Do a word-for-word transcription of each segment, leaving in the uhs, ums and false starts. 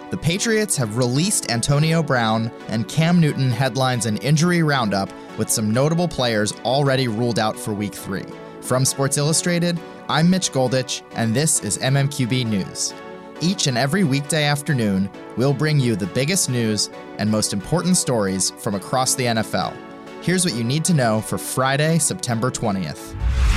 The Patriots have released Antonio Brown, and Cam Newton headlines an injury roundup with some notable players already ruled out for Week three. From Sports Illustrated, I'm Mitch Goldich, and this is M M Q B News. Each and every weekday afternoon, we'll bring you the biggest news and most important stories from across the N F L. Here's what you need to know for Friday, September twentieth.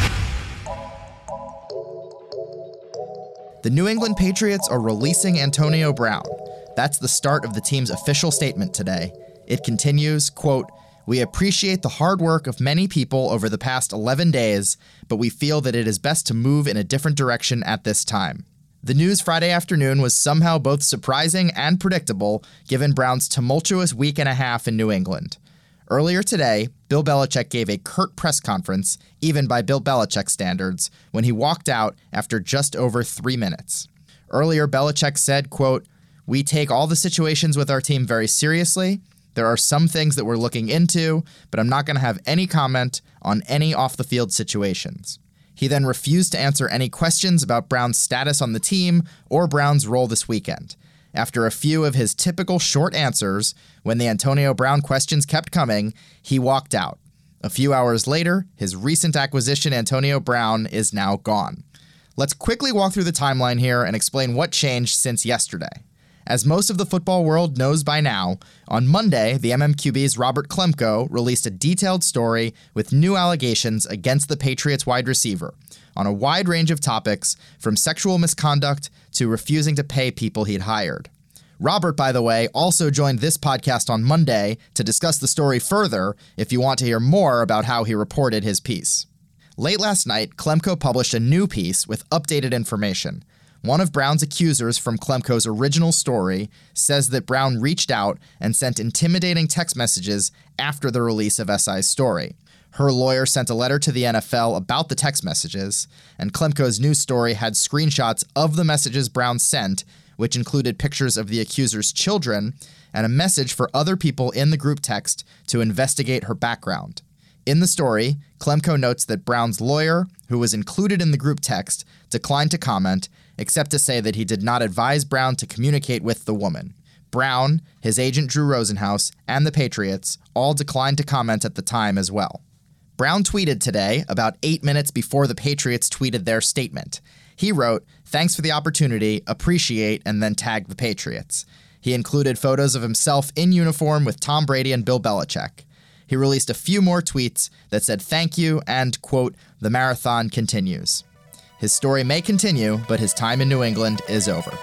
The New England Patriots are releasing Antonio Brown. That's the start of the team's official statement today. It continues, quote, "We appreciate the hard work of many people over the past eleven days, but we feel that it is best to move in a different direction at this time." The news Friday afternoon was somehow both surprising and predictable, given Brown's tumultuous week and a half in New England. Earlier today, Bill Belichick gave a curt press conference, even by Bill Belichick standards, when he walked out after just over three minutes. Earlier, Belichick said, quote, "We take all the situations with our team very seriously. There are some things that we're looking into, but I'm not going to have any comment on any off-the-field situations." He then refused to answer any questions about Brown's status on the team or Brown's role this weekend. After a few of his typical short answers, when the Antonio Brown questions kept coming, he walked out. A few hours later, his recent acquisition, Antonio Brown, is now gone. Let's quickly walk through the timeline here and explain what changed since yesterday. As most of the football world knows by now, on Monday, the M M Q B's Robert Klemko released a detailed story with new allegations against the Patriots wide receiver on a wide range of topics, from sexual misconduct to refusing to pay people he'd hired. Robert, by the way, also joined this podcast on Monday to discuss the story further if you want to hear more about how he reported his piece. Late last night, Klemko published a new piece with updated information. One of Brown's accusers from Klemko's original story says that Brown reached out and sent intimidating text messages after the release of S I's story. Her lawyer sent a letter to the N F L about the text messages, and Klemko's new story had screenshots of the messages Brown sent, which included pictures of the accuser's children and a message for other people in the group text to investigate her background. In the story, Klemko notes that Brown's lawyer, who was included in the group text, declined to comment, except to say that he did not advise Brown to communicate with the woman. Brown, his agent Drew Rosenhaus, and the Patriots all declined to comment at the time as well. Brown tweeted today, about eight minutes before the Patriots tweeted their statement. He wrote, "Thanks for the opportunity, appreciate," and then tagged the Patriots. He included photos of himself in uniform with Tom Brady and Bill Belichick. He released a few more tweets that said thank you and, quote, "The marathon continues." His story may continue, but his time in New England is over.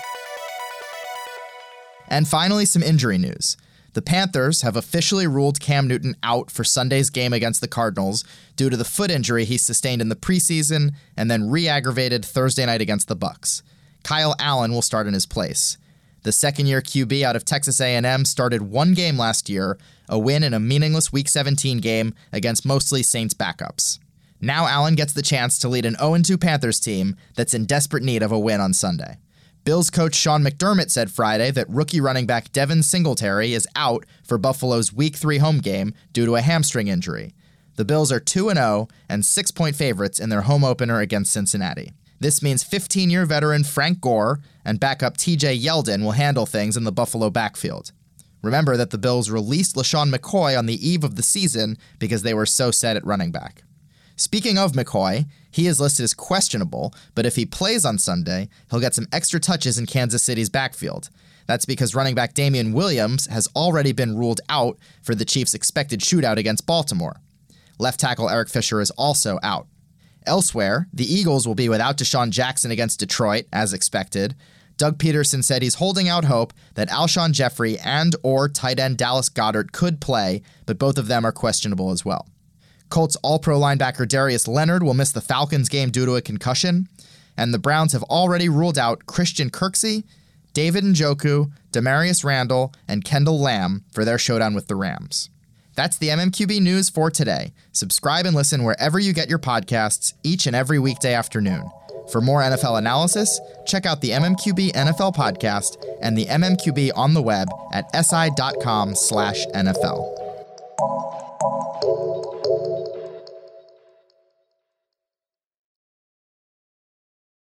And finally, some injury news. The Panthers have officially ruled Cam Newton out for Sunday's game against the Cardinals due to the foot injury he sustained in the preseason and then re-aggravated Thursday night against the Bucs. Kyle Allen will start in his place. The second-year Q B out of Texas A and M started one game last year, a win in a meaningless Week seventeen game against mostly Saints backups. Now Allen gets the chance to lead an oh and two Panthers team that's in desperate need of a win on Sunday. Bills coach Sean McDermott said Friday that rookie running back Devin Singletary is out for Buffalo's Week three home game due to a hamstring injury. The Bills are two and oh and six-point favorites in their home opener against Cincinnati. This means fifteen-year veteran Frank Gore and backup T J Yeldon will handle things in the Buffalo backfield. Remember that the Bills released LaShawn McCoy on the eve of the season because they were so set at running back. Speaking of McCoy, he is listed as questionable, but if he plays on Sunday, he'll get some extra touches in Kansas City's backfield. That's because running back Damian Williams has already been ruled out for the Chiefs' expected shootout against Baltimore. Left tackle Eric Fisher is also out. Elsewhere, the Eagles will be without Deshaun Jackson against Detroit, as expected. Doug Peterson said he's holding out hope that Alshon Jeffrey and or tight end Dallas Goedert could play, but both of them are questionable as well. Colts All-Pro linebacker Darius Leonard will miss the Falcons game due to a concussion, and the Browns have already ruled out Christian Kirksey, David Njoku, Demarius Randall, and Kendall Lamb for their showdown with the Rams. That's the M M Q B news for today. Subscribe and listen wherever you get your podcasts each and every weekday afternoon. For more N F L analysis, check out the M M Q B N F L podcast and the M M Q B on the web at si dot com slash N F L.